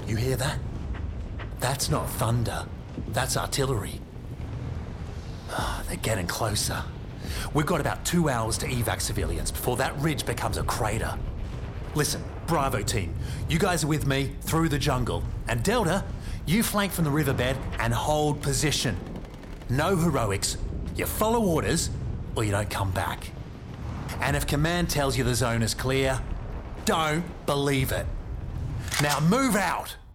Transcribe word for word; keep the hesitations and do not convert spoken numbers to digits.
You hear that? That's not thunder. That's artillery. They're getting closer. We've got about two hours to evac civilians before that ridge becomes a crater. Listen, Bravo team, you guys are with me through the jungle. And Delta, you flank from the riverbed and hold position. No heroics. You follow orders or you don't come back. And if command tells you the zone is clear, don't believe it. Now move out!